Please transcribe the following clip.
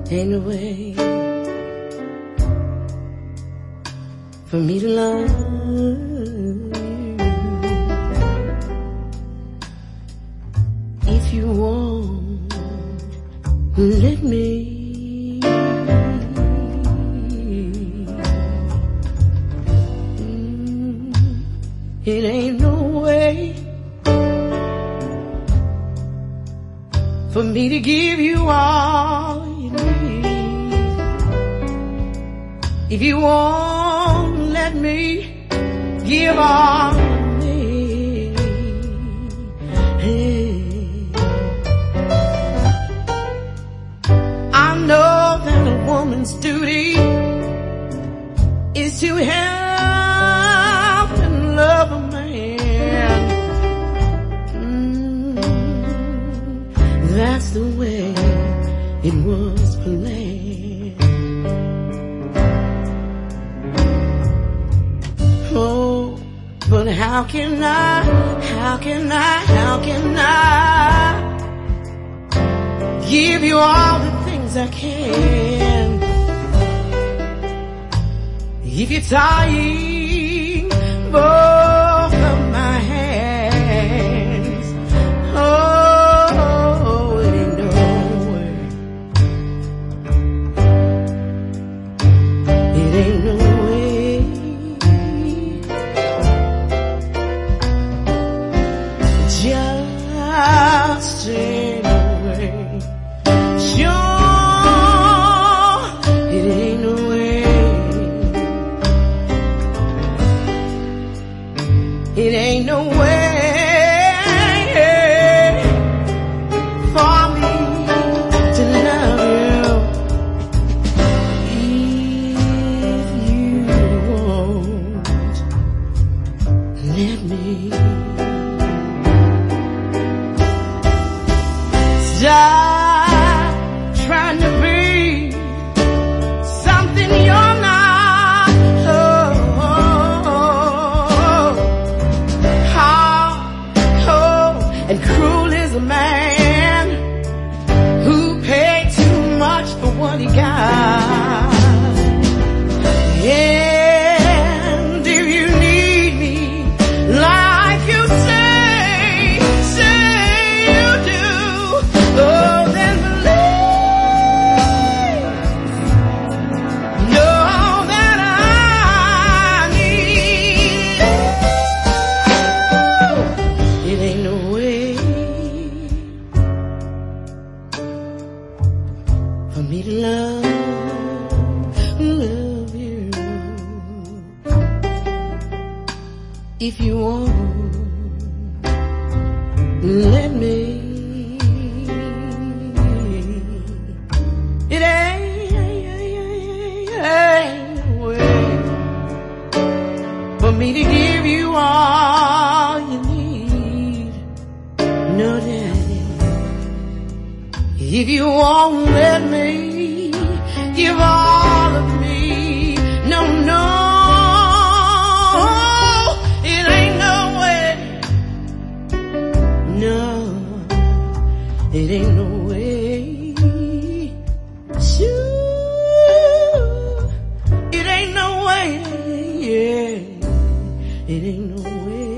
Ain't no way for me to love you. If you won't let me, it ain't no way for me to give you all you need. If you won't let me give all of me, hey. I know that a woman's duty is to help and love a man. That's the way it was planned. Oh, but how can I give you all the things I can if you're tying both of my hands? Oh, it ain't no way. It ain't no way. Just ain't no way. Sure, it ain't no way. It ain't no way for me to love you if you won't let me. Stop trying to be something you're not. And cruel is a man who paid too much for what he got. And if you need me like you say you do, oh, then believe, know that I need you. It ain't no way for me to love you if you won't let me. It ain't no way for me to give you all you need. No, daddy, if you won't let me give all of me, no, it ain't no way. No, it ain't no way. Sure, it ain't no way. Yeah, it ain't no way.